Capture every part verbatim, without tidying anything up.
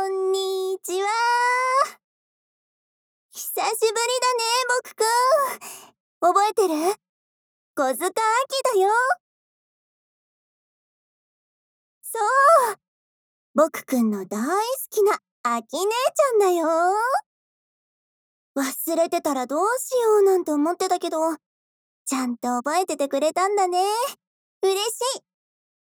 こんにちは。久しぶりだね、僕くん。覚えてる？小塚あきだよ。そう。僕くんの大好きなあき姉ちゃんだよ。忘れてたらどうしようなんて思ってたけど、ちゃんと覚えててくれたんだね。嬉しい。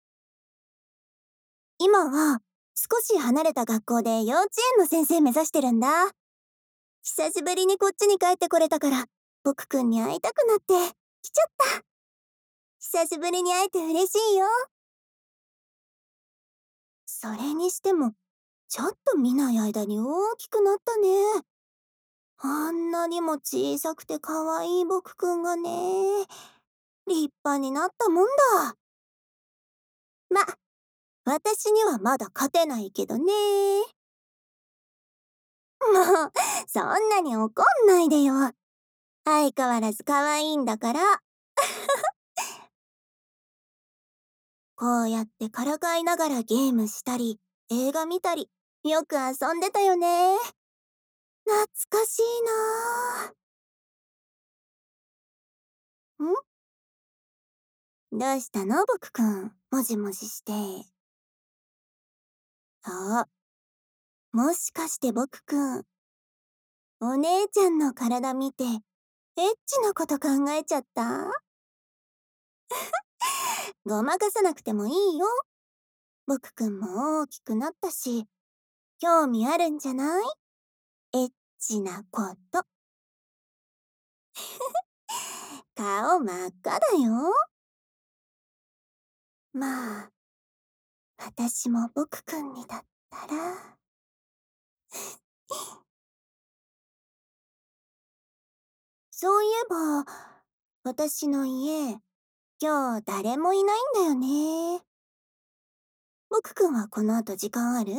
今は少し離れた学校で幼稚園の先生目指してるんだ。久しぶりにこっちに帰ってこれたから、僕くんに会いたくなって来ちゃった。久しぶりに会えて嬉しいよ。それにしても、ちょっと見ない間に大きくなったね。あんなにも小さくて可愛い僕くんがね、立派になったもんだ。ま、私にはまだ勝てないけどね。もう、そんなに怒んないでよ。相変わらず可愛いんだから。こうやってからかいながらゲームしたり、映画見たり、よく遊んでたよね。懐かしいなぁ。ん？どうしたの僕くん。もじもじして。そう。もしかして僕くん、お姉ちゃんの体見て、エッチなこと考えちゃった？ごまかさなくてもいいよ。僕くんも大きくなったし、興味あるんじゃない？エッチなこと。顔真っ赤だよ。まあ、私も僕くんにだったら。そういえば、私の家、今日誰もいないんだよね。僕くんはこの後時間ある？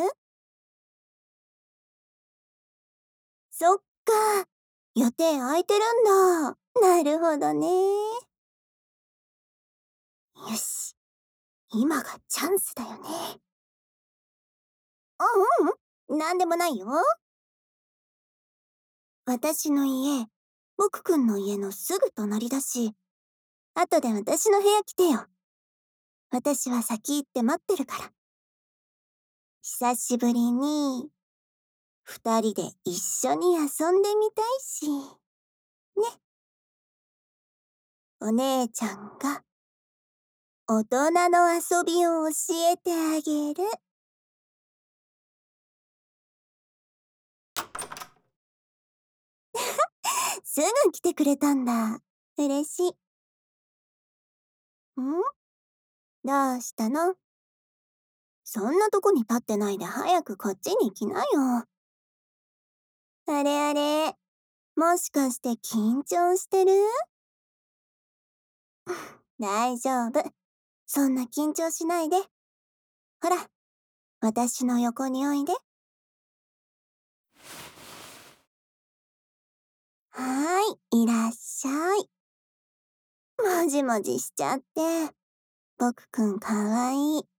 そっか、予定空いてるんだ。なるほどね。よし、今がチャンスだよね。あ、ううん、なんでもないよ。私の家、僕くんの家のすぐ隣だし、後で私の部屋来てよ。私は先行って待ってるから。久しぶりに、二人で一緒に遊んでみたいし。ね。お姉ちゃんが、大人の遊びを教えてあげる。すぐ来てくれたんだ。嬉しい。ん？どうしたの？そんなとこに立ってないで早くこっちに来なよ。あれあれ、もしかして緊張してる？大丈夫。そんな緊張しないで。ほら、私の横においで。はーい、いらっしゃい。もじもじしちゃって。僕くんかわいい。ん？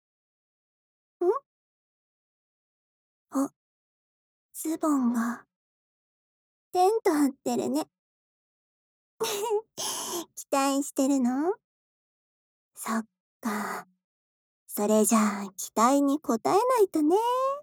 あ、ズボンが、テント張ってるね。期待してるの？そっか。それじゃあ、期待に応えないとね。